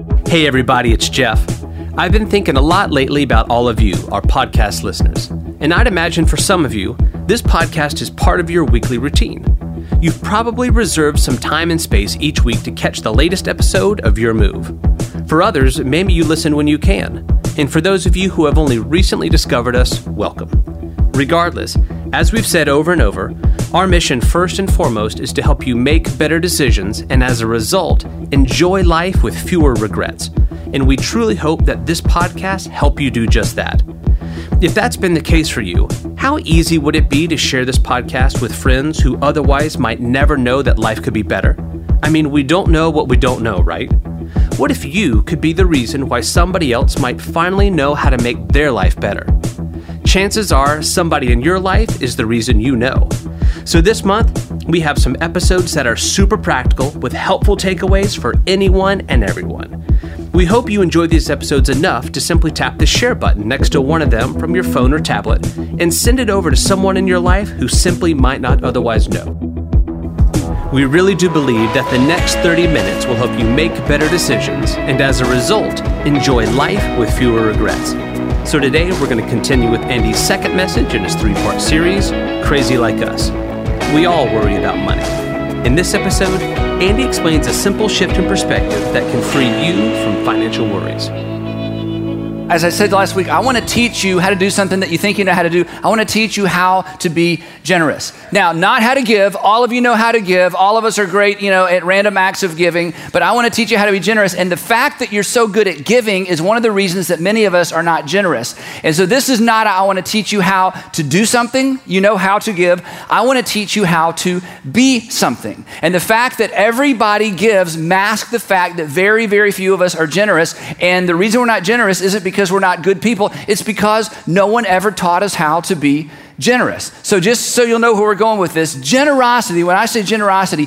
Hey everybody, it's Jeff. I've been thinking a lot lately about all of you, our podcast listeners. And I'd imagine for some of you, this podcast is part of your weekly routine. You've probably reserved some time and space each week to catch the latest episode of Your Move. For others, maybe you listen when you can. And for those of you who have only recently discovered us, welcome. Regardless, as we've said over and over, our mission first and foremost is to help you make better decisions and as a result, enjoy life with fewer regrets. And we truly hope that this podcast help you do just that. If that's been the case for you, how easy would it be to share this podcast with friends who otherwise might never know that life could be better? I mean, we don't know what we don't know, right? What if you could be the reason why somebody else might finally know how to make their life better? Chances are somebody in your life is the reason you know. So this month, we have some episodes that are super practical with helpful takeaways for anyone and everyone. We hope you enjoy these episodes enough to simply tap the share button next to one of them from your phone or tablet and send it over to someone in your life who simply might not otherwise know. We really do believe that the next 30 minutes will help you make better decisions and as a result, enjoy life with fewer regrets. So today we're going to continue with Andy's second message in his 3-part series, Crazy Like Us. We all worry about money. In this episode, Andy explains a simple shift in perspective that can free you from financial worries. As I said last week, I want to teach you how to do something that you think you know how to do. I want to teach you how to be generous. Now, not how to give. All of you know how to give. All of us are great, at random acts of giving. But I want to teach you how to be generous. And the fact that you're so good at giving is one of the reasons that many of us are not generous. And so this is not, I want to teach you how to do something. You know how to give. I want to teach you how to be something. And the fact that everybody gives masks the fact that very, very few of us are generous. And the reason we're not generous isn't because we're not good people. It's because no one ever taught us how to be generous. So just so you'll know where we're going with this, generosity, when I say generosity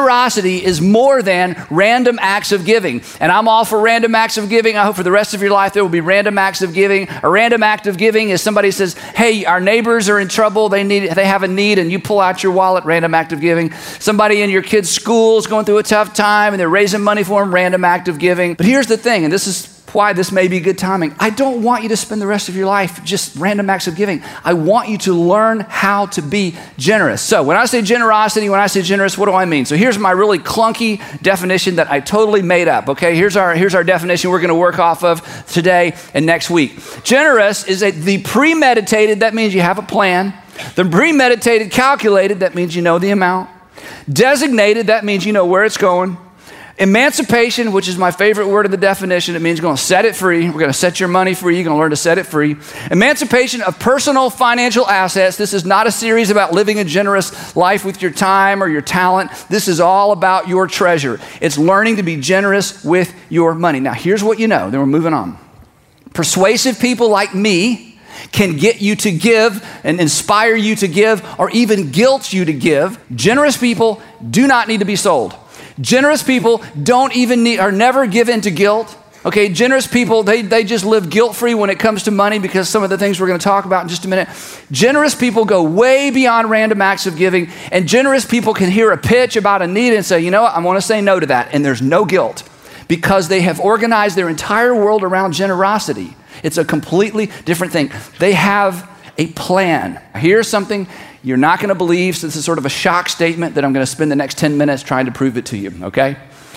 is more than random acts of giving. And I'm all for random acts of giving. I hope for the rest of your life there will be random acts of giving. A random act of giving is somebody says, hey, our neighbors are in trouble, they have a need, and you pull out your wallet, random act of giving. Somebody in your kid's school is going through a tough time and they're raising money for them, random act of giving. But here's the thing, and this is why this may be good timing. I don't want you to spend the rest of your life just random acts of giving. I want you to learn how to be generous. So when I say generosity, when I say generous, what do I mean? So here's my really clunky definition that I totally made up, okay? Here's our definition we're gonna work off of today and next week. Generous is the premeditated, that means you have a plan. The premeditated, calculated, that means you know the amount. Designated, that means you know where it's going. Emancipation, which is my favorite word of the definition, it means you're going to set it free. We're going to set your money free. You're going to learn to set it free. Emancipation of personal financial assets. This is not a series about living a generous life with your time or your talent. This is all about your treasure. It's learning to be generous with your money. Now, here's what you know. Then we're moving on. Persuasive people like me can get you to give and inspire you to give or even guilt you to give. Generous people do not need to be sold. Generous people are never given to guilt. Okay, generous people, they just live guilt-free when it comes to money because some of the things we're going to talk about in just a minute. Generous people go way beyond random acts of giving, and generous people can hear a pitch about a need and say, you know what, I want to say no to that, and there's no guilt because they have organized their entire world around generosity. It's a completely different thing. They have a plan. Here's something you're not going to believe, so this is sort of a shock statement that I'm going to spend the next 10 minutes trying to prove it to you, okay?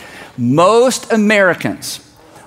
Most Americans,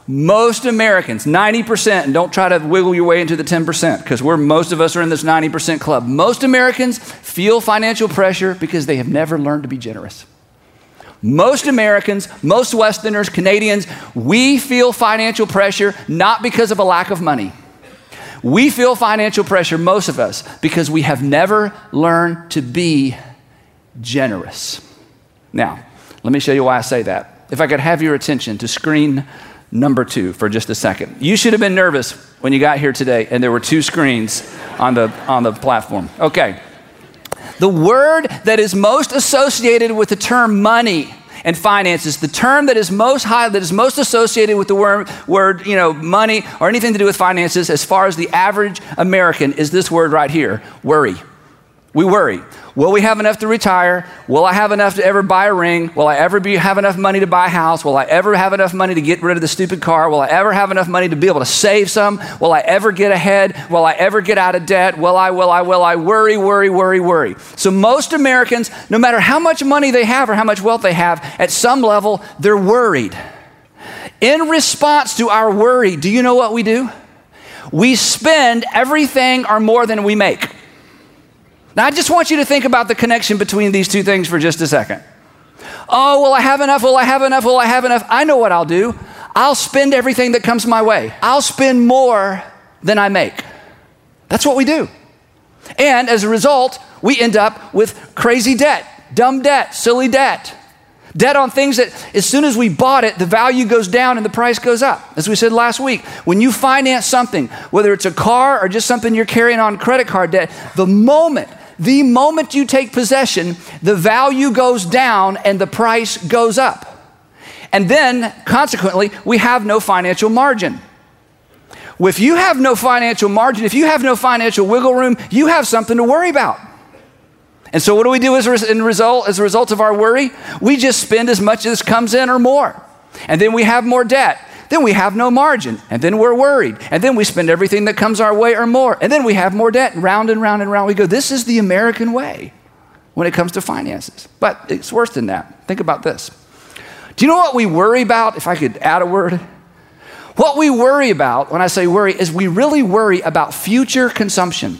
90%, and don't try to wiggle your way into the 10% because most of us are in this 90% club. Most Americans feel financial pressure because they have never learned to be generous. Most Americans, most Westerners, Canadians, we feel financial pressure not because of a lack of money. We feel financial pressure, most of us, because we have never learned to be generous. Now, let me show you why I say that. If I could have your attention to screen number 2 for just a second. You should have been nervous when you got here today and there were 2 screens on the platform. Okay. The word that is most associated with the term money and finances, the term that is most associated with the word, money or anything to do with finances as far as the average American is this word right here, worry. We worry. Will we have enough to retire? Will I have enough to ever buy a ring? Will I ever have enough money to buy a house? Will I ever have enough money to get rid of the stupid car? Will I ever have enough money to be able to save some? Will I ever get ahead? Will I ever get out of debt? Will I? Worry. So most Americans, no matter how much money they have or how much wealth they have, at some level, they're worried. In response to our worry, do you know what we do? We spend everything or more than we make. Now, I just want you to think about the connection between these two things for just a second. Oh, will I have enough? Will I have enough? Will I have enough? I know what I'll do. I'll spend everything that comes my way. I'll spend more than I make. That's what we do. And as a result, we end up with crazy debt, dumb debt, silly debt. Debt on things that as soon as we bought it, the value goes down and the price goes up. As we said last week, when you finance something, whether it's a car or just something you're carrying on credit card debt, the moment you take possession, the value goes down and the price goes up. And then, consequently, we have no financial margin. If you have no financial margin, if you have no financial wiggle room, you have something to worry about. And so what do we do as a result of our worry? We just spend as much as comes in or more. And then we have more debt. Then we have no margin. And then we're worried. And then we spend everything that comes our way or more. And then we have more debt. And round and round and round we go. This is the American way when it comes to finances. But it's worse than that. Think about this. Do you know what we worry about? If I could add a word. What we worry about, when I say worry, is we really worry about future consumption.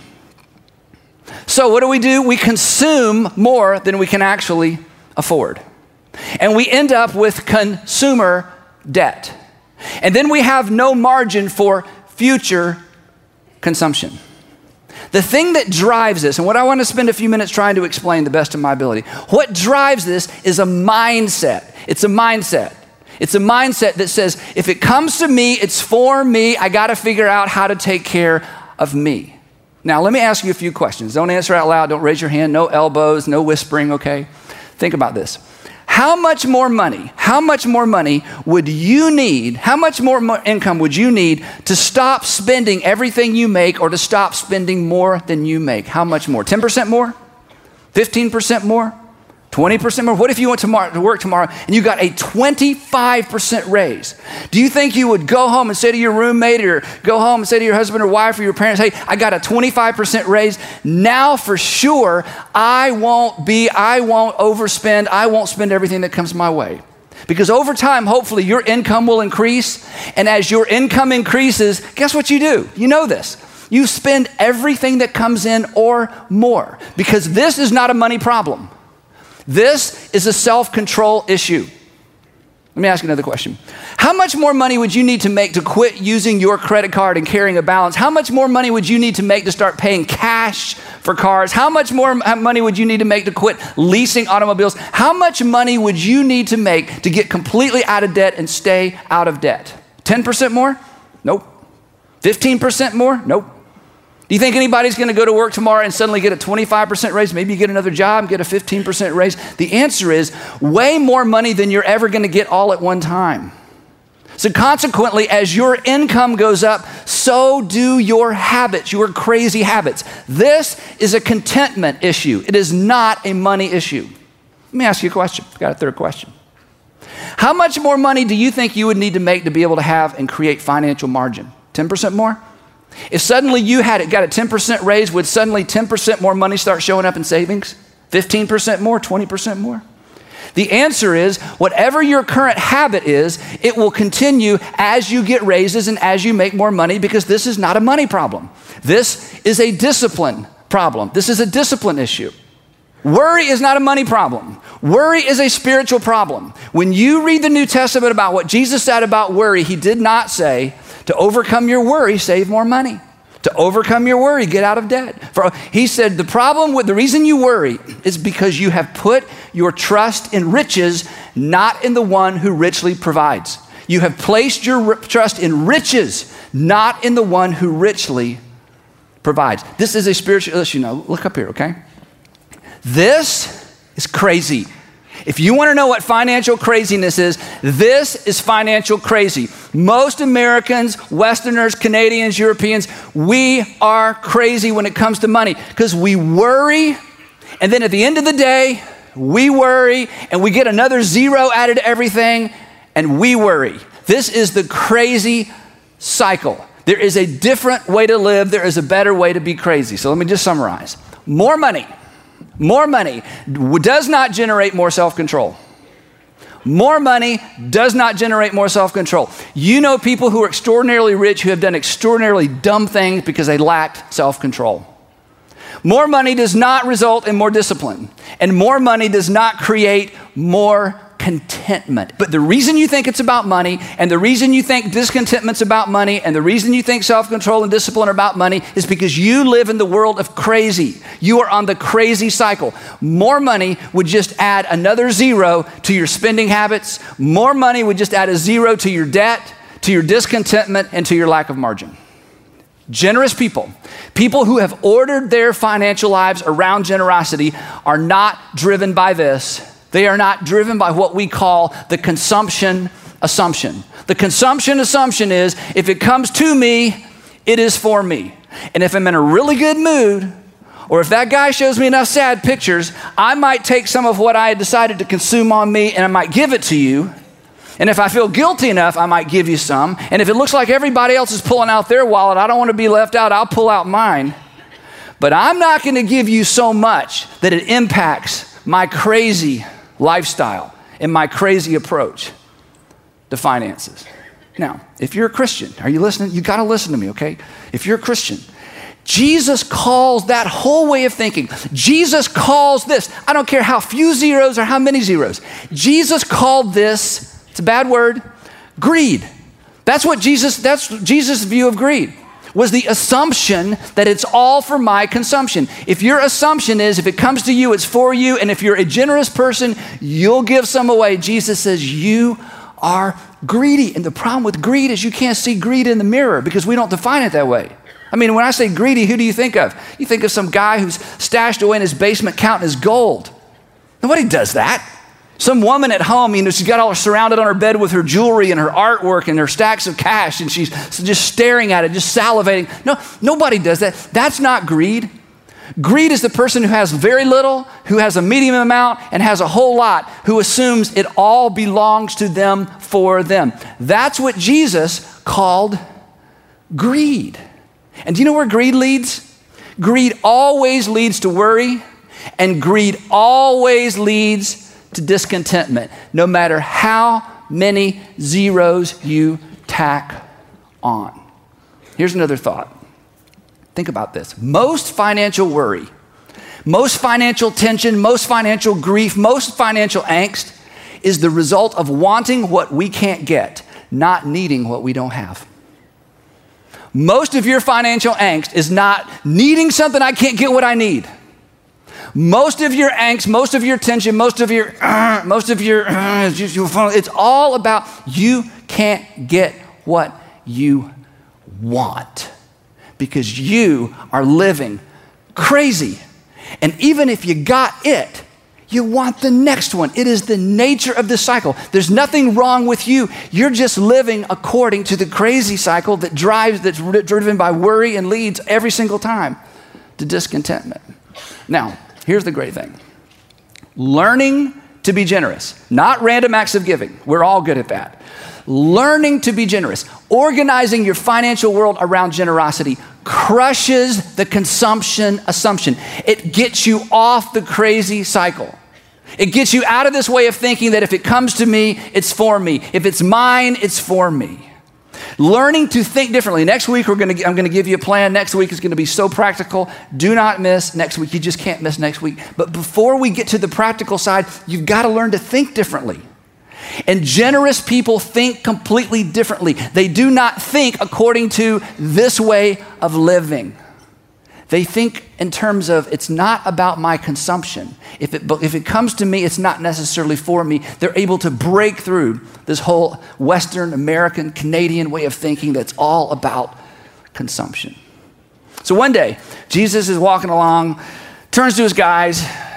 So what do? We consume more than we can actually afford. And we end up with consumer debt. And then we have no margin for future consumption. The thing that drives this, and what I want to spend a few minutes trying to explain the best of my ability, what drives this is a mindset. It's a mindset. It's a mindset that says, if it comes to me, it's for me. I got to figure out how to take care of me. Now, let me ask you a few questions. Don't answer out loud. Don't raise your hand. No elbows, no whispering, okay? Think about this. How much more money would you need, how much more income would you need to stop spending everything you make or to stop spending more than you make? How much more? 10% more? 15% more? 20% more? What if you went to work tomorrow and you got a 25% raise? Do you think you would go home and say to your roommate or go home and say to your husband or wife or your parents, hey, I got a 25% raise. Now for sure, I won't overspend. I won't spend everything that comes my way. Because over time, hopefully your income will increase. And as your income increases, guess what you do? You know this. You spend everything that comes in or more. Because this is not a money problem. This is a self-control issue. Let me ask you another question. How much more money would you need to make to quit using your credit card and carrying a balance? How much more money would you need to make to start paying cash for cars? How much more money would you need to make to quit leasing automobiles? How much money would you need to make to get completely out of debt and stay out of debt? 10% more? Nope. 15% more? Nope. Do you think anybody's going to go to work tomorrow and suddenly get a 25% raise? Maybe you get another job, get a 15% raise. The answer is way more money than you're ever going to get all at one time. So consequently, as your income goes up, so do your habits, your crazy habits. This is a contentment issue. It is not a money issue. Let me ask you a question. I've got a third question. How much more money do you think you would need to make to be able to have and create financial margin? 10% more? If suddenly you got a 10% raise, would suddenly 10% more money start showing up in savings? 15% more, 20% more? The answer is, whatever your current habit is, it will continue as you get raises and as you make more money, because this is not a money problem. This is a discipline problem. This is a discipline issue. Worry is not a money problem. Worry is a spiritual problem. When you read the New Testament about what Jesus said about worry, he did not say, to overcome your worry, save more money. To overcome your worry, get out of debt. He said the reason you worry is because you have put your trust in riches, not in the one who richly provides. You have placed your trust in riches, not in the one who richly provides. This is a spiritual issue. Now, look up here, okay? This is crazy. If you want to know what financial craziness is, this is financial crazy. Most Americans, Westerners, Canadians, Europeans, we are crazy when it comes to money because we worry, and then at the end of the day, we worry, and we get another zero added to everything, and we worry. This is the crazy cycle. There is a different way to live. There is a better way to be crazy. So let me just summarize. More money does not generate more self-control. More money does not generate more self-control. You know people who are extraordinarily rich who have done extraordinarily dumb things because they lacked self-control. More money does not result in more discipline, and more money does not create more contentment. But the reason you think it's about money, and the reason you think discontentment's about money, and the reason you think self-control and discipline are about money is because you live in the world of crazy. You are on the crazy cycle. More money would just add another zero to your spending habits. More money would just add a zero to your debt, to your discontentment, and to your lack of margin. Generous people who have ordered their financial lives around generosity are not driven by this. They are not driven by what we call the consumption assumption. The consumption assumption is if it comes to me, it is for me. And if I'm in a really good mood, or if that guy shows me enough sad pictures, I might take some of what I had decided to consume on me and I might give it to you. And if I feel guilty enough, I might give you some. And if it looks like everybody else is pulling out their wallet, I don't want to be left out, I'll pull out mine. But I'm not going to give you so much that it impacts my crazy lifestyle and my crazy approach to finances. Now, if you're a Christian, are you listening? You got to listen to me, okay? If you're a Christian, Jesus calls that whole way of thinking. Jesus calls this, I don't care how few zeros or how many zeros. Jesus called this, it's a bad word, greed. That's Jesus' view of greed. Was the assumption that it's all for my consumption. If your assumption is if it comes to you, it's for you, and if you're a generous person, you'll give some away, Jesus says you are greedy. And the problem with greed is you can't see greed in the mirror because we don't define it that way. I mean, when I say greedy, who do you think of? You think of some guy who's stashed away in his basement counting his gold. Nobody does that. Some woman at home, she's got all surrounded on her bed with her jewelry and her artwork and her stacks of cash, and she's just staring at it, just salivating. No, nobody does that. That's not greed. Greed is the person who has very little, who has a medium amount, and has a whole lot, who assumes it all belongs to them for them. That's what Jesus called greed. And do you know where greed leads? Greed always leads to worry, and greed always leads to discontentment, no matter how many zeros you tack on. Here's another thought. Think about this. Most financial worry, most financial tension, most financial grief, most financial angst is the result of wanting what we can't get, not needing what we don't have. Most of your financial angst is not needing something I can't get what I need. Most of your angst, most of your tension, it's all about you can't get what you want because you are living crazy. And even if you got it, you want the next one. It is the nature of this cycle. There's nothing wrong with you. You're just living according to the crazy cycle that's driven by worry and leads every single time to discontentment. Now, here's the great thing. Learning to be generous, not random acts of giving. We're all good at that. Learning to be generous, organizing your financial world around generosity crushes the consumption assumption. It gets you off the crazy cycle. It gets you out of this way of thinking that if it comes to me, it's for me. If it's mine, it's for me. Learning to think differently. Next week, I'm going to give you a plan. Next week is going to be so practical. Do not miss next week. You just can't miss next week. But before we get to the practical side, you've got to learn to think differently. And generous people think completely differently. They do not think according to this way of living. They think in terms of it's not about my consumption. If it comes to me, it's not necessarily for me. They're able to break through this whole Western, American, Canadian way of thinking that's all about consumption. So one day, Jesus is walking along, turns to his guys,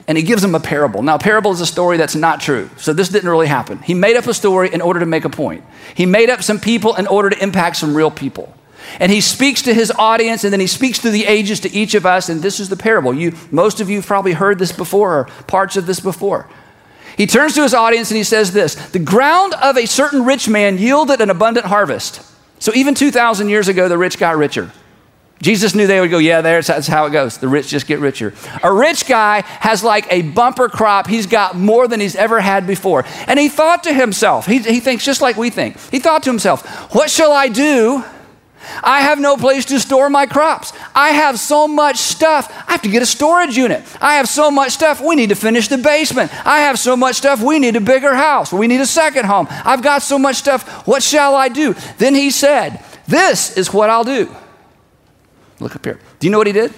and he gives them a parable. Now, a parable is a story that's not true. So this didn't really happen. He made up a story in order to make a point. He made up some people in order to impact some real people. And he speaks to his audience, and then he speaks through the ages to each of us, and this is the parable. Most of you have probably heard this before, or parts of this before. He turns to his audience and he says this: the ground of a certain rich man yielded an abundant harvest. So even 2,000 years ago, the rich got richer. Jesus knew they would go, yeah, that's how it goes. The rich just get richer. A rich guy has like a bumper crop. He's got more than he's ever had before. And he thought to himself, he thinks just like we think. He thought to himself, what shall I do? I have no place to store my crops. I have so much stuff. I have to get a storage unit. I have so much stuff. We need to finish the basement. I have so much stuff. We need a bigger house. We need a second home. I've got so much stuff. What shall I do? Then he said, this is what I'll do. Look up here. Do you know what he did?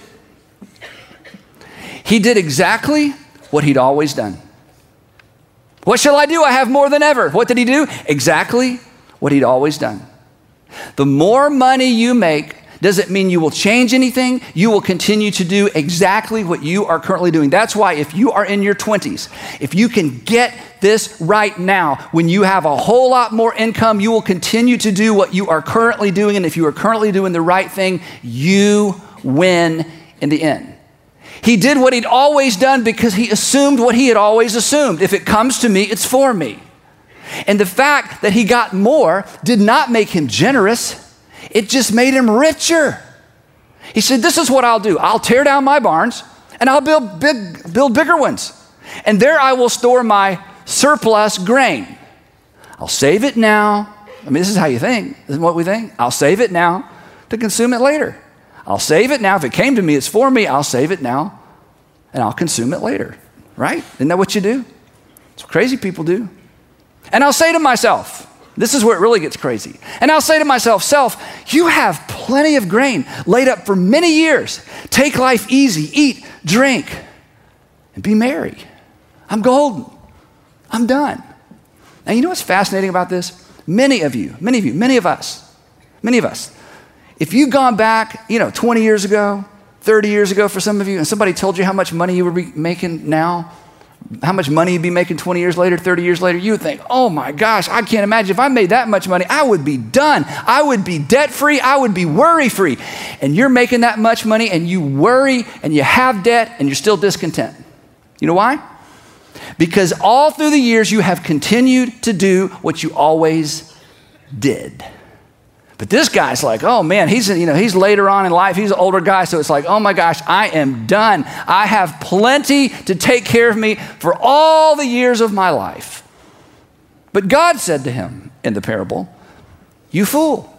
He did exactly what he'd always done. What shall I do? I have more than ever. What did he do? Exactly what he'd always done. The more money you make doesn't mean you will change anything. You will continue to do exactly what you are currently doing. That's why if you are in your 20s, if you can get this right now, when you have a whole lot more income, you will continue to do what you are currently doing. And if you are currently doing the right thing, you win in the end. He did what he'd always done because he assumed what he had always assumed. If it comes to me, it's for me. And the fact that he got more did not make him generous. It just made him richer. He said, this is what I'll do. I'll tear down my barns and I'll build bigger ones. And there I will store my surplus grain. I'll save it now. I mean, this is how you think. This is what we think. I'll save it now to consume it later. I'll save it now. If it came to me, it's for me. I'll save it now and I'll consume it later. Right? Isn't that what you do? It's what crazy people do. And I'll say to myself, this is where it really gets crazy. And I'll say to myself, self, you have plenty of grain laid up for many years. Take life easy, eat, drink, and be merry. I'm golden. I'm done. Now, you know what's fascinating about this? Many of us, if you've gone back, 20 years ago, 30 years ago for some of you, and somebody told you how much money you would be making now, how much money you'd be making 20 years later, 30 years later, you would think, oh my gosh, I can't imagine if I made that much money, I would be done. I would be debt-free. I would be worry-free. And you're making that much money and you worry and you have debt and you're still discontent. You know why? Because all through the years you have continued to do what you always did. But this guy's like, oh man, he's later on in life, he's an older guy, so it's like, oh my gosh, I am done. I have plenty to take care of me for all the years of my life. But God said to him in the parable, you fool.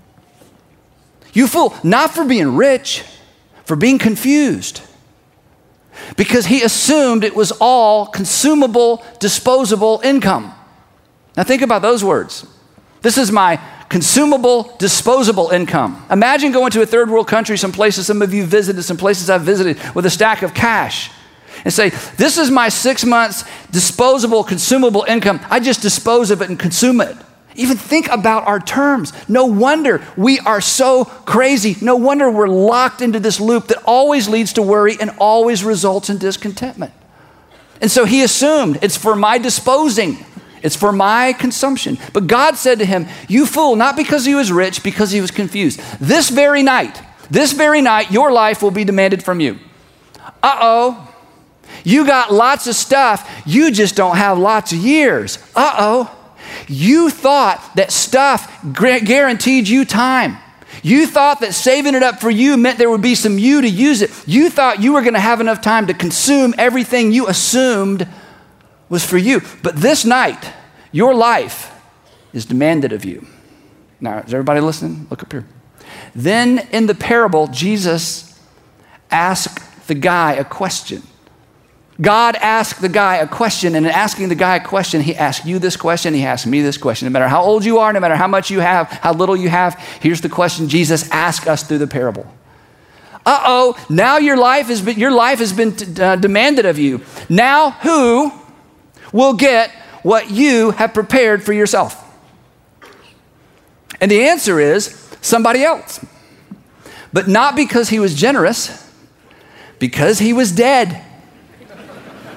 You fool, not for being rich, for being confused. Because he assumed it was all consumable, disposable income. Now think about those words. This is my consumable, disposable income. Imagine going to a third world country, some places some of you visited, some places I've visited, with a stack of cash and say, this is my 6 months disposable, consumable income. I just dispose of it and consume it. Even think about our terms. No wonder we are so crazy. No wonder we're locked into this loop that always leads to worry and always results in discontentment. And so he assumed it's for my disposing. It's for my consumption. But God said to him, you fool, not because he was rich, because he was confused. This very night, your life will be demanded from you. Uh-oh. You got lots of stuff. You just don't have lots of years. Uh-oh. You thought that stuff guaranteed you time. You thought that saving it up for you meant there would be some you to use it. You thought you were going to have enough time to consume everything you assumed was for you. But this night, your life is demanded of you. Now, is everybody listening? Look up here. Then in the parable, Jesus asked the guy a question. God asked the guy a question, and in asking the guy a question, he asked you this question, he asked me this question. No matter how old you are, no matter how much you have, how little you have, here's the question Jesus asked us through the parable. Uh-oh, now your life has been demanded of you. Now who will get what you have prepared for yourself? And the answer is somebody else. But not because he was generous, because he was dead.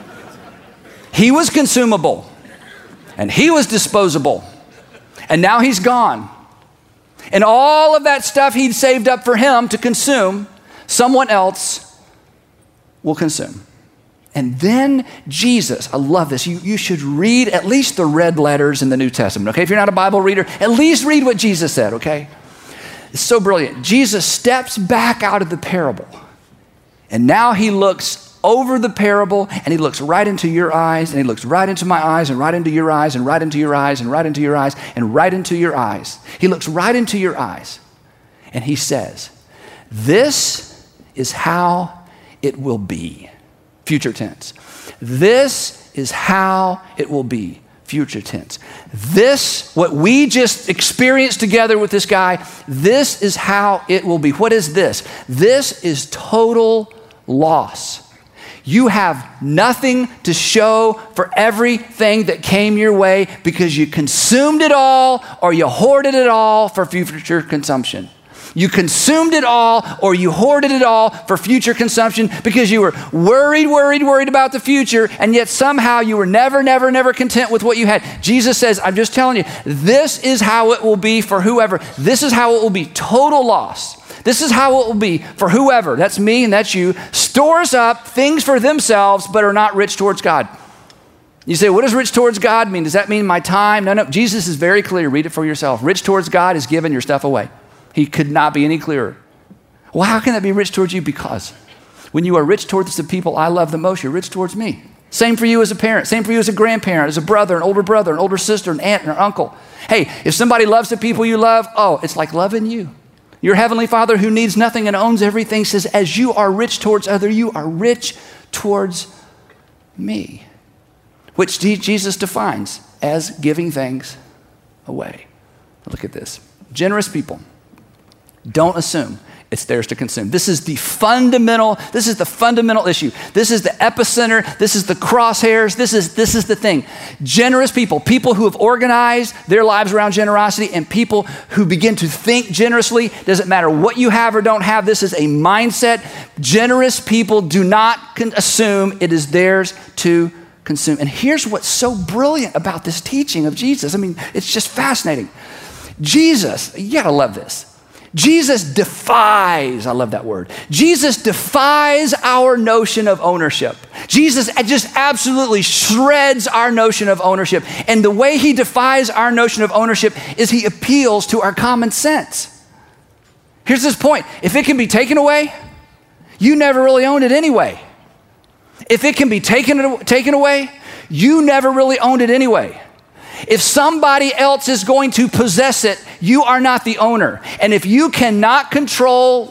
He was consumable, and he was disposable, and now he's gone. And all of that stuff he'd saved up for him to consume, someone else will consume. And then Jesus, I love this. You should read at least the red letters in the New Testament, okay? If you're not a Bible reader, at least read what Jesus said, okay? It's so brilliant. Jesus steps back out of the parable, and now he looks over the parable, and he looks right into your eyes, and he looks right into my eyes, and right into your eyes, and right into your eyes, and right into your eyes, and right into your eyes. He looks right into your eyes, and he says, this is how it will be. Future tense. This is how it will be. Future tense. This, what we just experienced together with this guy, this is how it will be. What is this? This is total loss. You have nothing to show for everything that came your way because you consumed it all or you hoarded it all for future consumption. You consumed it all or you hoarded it all for future consumption because you were worried about the future, and yet somehow you were never content with what you had. Jesus says, I'm just telling you, this is how it will be for whoever. This is how it will be, total loss. This is how it will be for whoever, that's me and that's you, stores up things for themselves but are not rich towards God. You say, what does rich towards God mean? Does that mean my time? No. Jesus is very clear. Read it for yourself. Rich towards God is giving your stuff away. He could not be any clearer. Well, how can that be rich towards you? Because when you are rich towards the people I love the most, you're rich towards me. Same for you as a parent. Same for you as a grandparent, as a brother, an older sister, an aunt, and an uncle. Hey, if somebody loves the people you love, it's like loving you. Your heavenly Father who needs nothing and owns everything says, as you are rich towards others, you are rich towards me, which Jesus defines as giving things away. Look at this. Generous people don't assume it's theirs to consume. This is the fundamental issue. This is the epicenter. This is the crosshairs. This is the thing. Generous people who have organized their lives around generosity, and people who begin to think generously. Doesn't matter what you have or don't have. This is a mindset. Generous people do not assume it is theirs to consume. And here's what's so brilliant about this teaching of Jesus. I mean, it's just fascinating. Jesus, you gotta love this. Jesus defies, I love that word. Jesus defies our notion of ownership. Jesus just absolutely shreds our notion of ownership. And the way he defies our notion of ownership is he appeals to our common sense. Here's this point. If it can be taken away, you never really owned it anyway. If it can be taken away, you never really owned it anyway. If somebody else is going to possess it, you are not the owner. And if you cannot control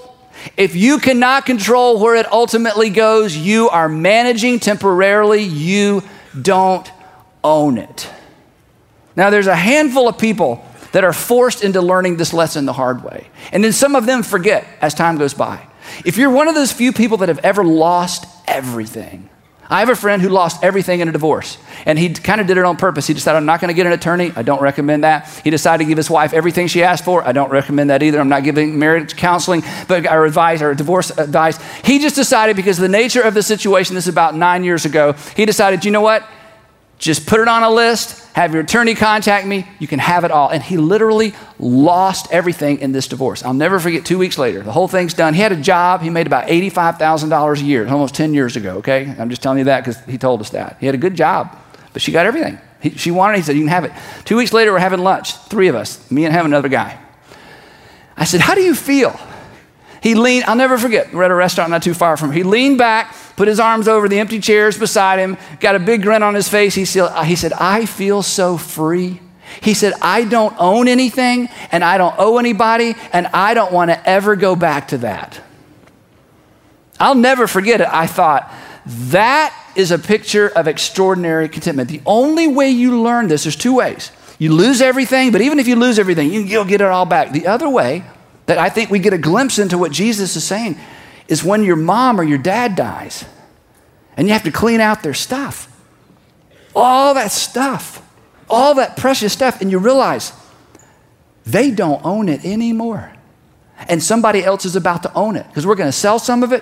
where it ultimately goes, you are managing temporarily. You don't own it. Now, there's a handful of people that are forced into learning this lesson the hard way. And then some of them forget as time goes by. If you're one of those few people that have ever lost everything, I have a friend who lost everything in a divorce, and he kind of did it on purpose. He decided, I'm not going to get an attorney. I don't recommend that. He decided to give his wife everything she asked for. I don't recommend that either. I'm not giving marriage counseling or advice or divorce advice. He just decided, because of the nature of the situation, this is about 9 years ago, he decided, you know what? Just put it on a list, have your attorney contact me, you can have it all. And he literally lost everything in this divorce. I'll never forget, 2 weeks later, the whole thing's done. He had a job, he made about $85,000 a year, almost 10 years ago, okay? I'm just telling you that because he told us that. He had a good job, but she got everything. She wanted it, he said, you can have it. 2 weeks later, we're having lunch, three of us, me and him, another guy. I said, how do you feel? He leaned, I'll never forget, we're at a restaurant not too far from here. He leaned back, put his arms over the empty chairs beside him, got a big grin on his face. He said, I feel so free. He said, I don't own anything, and I don't owe anybody, and I don't want to ever go back to that. I'll never forget it. I thought, that is a picture of extraordinary contentment. The only way you learn this, there's two ways. You lose everything, but even if you lose everything, you'll get it all back. The other way that I think we get a glimpse into what Jesus is saying is when your mom or your dad dies and you have to clean out their stuff. All that stuff, all that precious stuff, and you realize they don't own it anymore. And somebody else is about to own it, because we're going to sell some of it,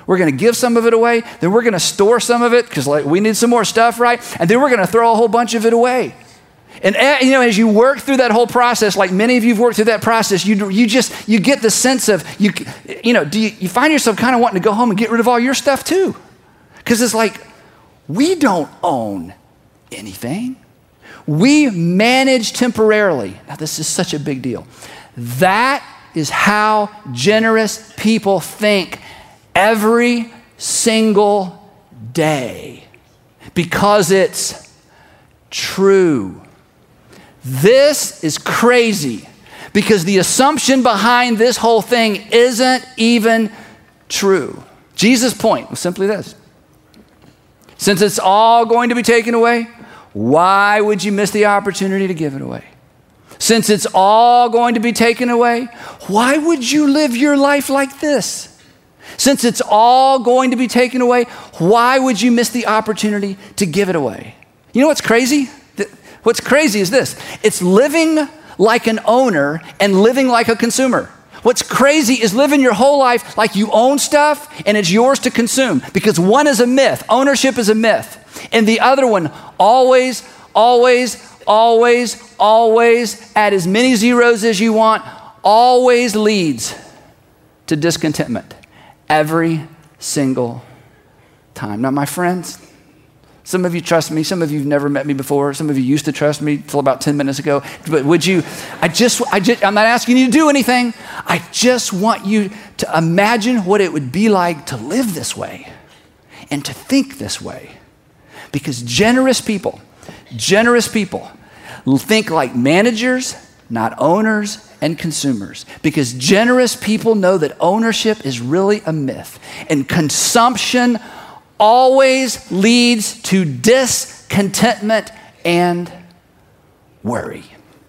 We're going to give some of it away. Then we're going to store some of it because we need some more stuff, right? And then we're going to throw a whole bunch of it away. And as you work through that whole process, like many of you've worked through that process, you get the sense of, you find yourself kind of wanting to go home and get rid of all your stuff too. Because it's like, we don't own anything. We manage temporarily. Now, this is such a big deal. That is how generous people think every single day, because it's true. This is crazy because the assumption behind this whole thing isn't even true. Jesus' point was simply this: since it's all going to be taken away, why would you miss the opportunity to give it away? Since it's all going to be taken away, why would you live your life like this? Since it's all going to be taken away, why would you miss the opportunity to give it away? You know what's crazy? What's crazy is this: it's living like an owner and living like a consumer. What's crazy is living your whole life like you own stuff and it's yours to consume, because one is a myth. Ownership is a myth. And the other one, always, always, always, always, add as many zeros as you want, always leads to discontentment every single time. Now, my friends, some of you trust me. Some of you have never met me before. Some of you used to trust me until about 10 minutes ago. But would you, I'm not asking you to do anything. I just want you to imagine what it would be like to live this way and to think this way. Because generous people think like managers, not owners and consumers. Because generous people know that ownership is really a myth, and consumption always leads to discontentment and worry.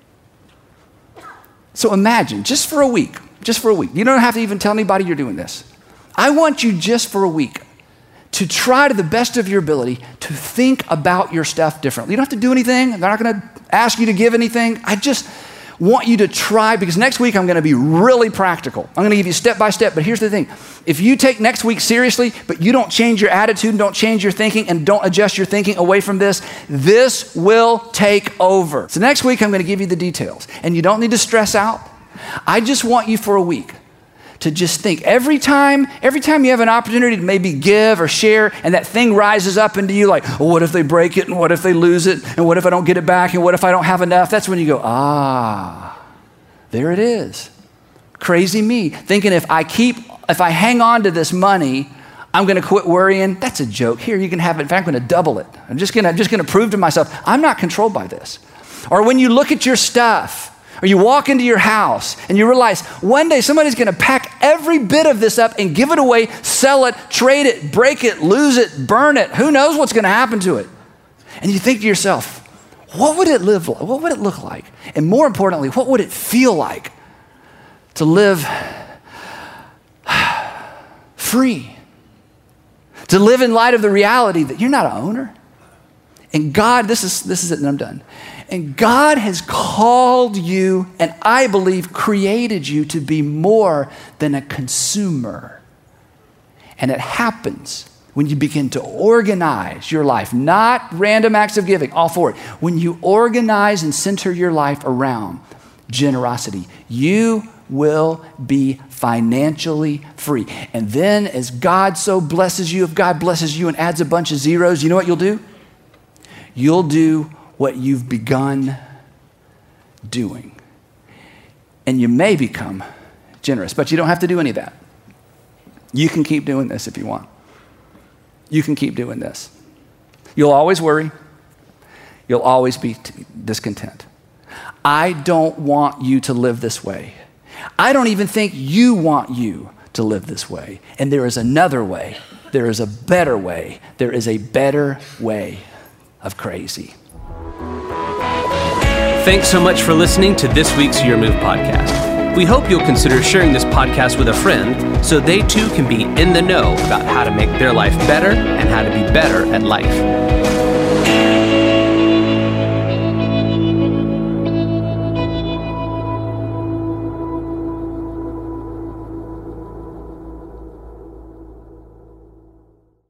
So imagine, just for a week, you don't have to even tell anybody you're doing this. I want you just for a week to try to the best of your ability to think about your stuff differently. You don't have to do anything. They're not going to ask you to give anything. I just want you to try, because next week I'm going to be really practical. I'm going to give you step by step, but here's the thing. If you take next week seriously, but you don't change your attitude and don't change your thinking and don't adjust your thinking away from this will take over. So next week I'm going to give you the details, and you don't need to stress out. I just want you for a week to just think every time you have an opportunity to maybe give or share, and that thing rises up into you like, well, what if they break it, and what if they lose it, and what if I don't get it back, and what if I don't have enough? That's when you go, there it is. Crazy me, thinking if I hang on to this money, I'm going to quit worrying. That's a joke. Here, you can have it. In fact, I'm going to double it. I'm just going to prove to myself I'm not controlled by this. Or when you look at your stuff, or you walk into your house and you realize one day somebody's going to pack every bit of this up and give it away, sell it, trade it, break it, lose it, burn it. Who knows what's going to happen to it? And you think to yourself, what would it live like? What would it look like? And more importantly, what would it feel like to live free? To live in light of the reality that you're not an owner. And God, this is it, and I'm done. And God has called you, and I believe created you to be more than a consumer. And it happens when you begin to organize your life, not random acts of giving, all for it. When you organize and center your life around generosity, you will be financially free. And then as God so blesses you, if God blesses you and adds a bunch of zeros, you know what you'll do? You'll do what you've begun doing. And you may become generous, but you don't have to do any of that. You can keep doing this if you want. You can keep doing this. You'll always worry. You'll always be discontent. I don't want you to live this way. I don't even think you want you to live this way. And there is another way. There is a better way. There is a better way of crazy. Thanks so much for listening to this week's Your Move podcast. We hope you'll consider sharing this podcast with a friend so they too can be in the know about how to make their life better and how to be better at life.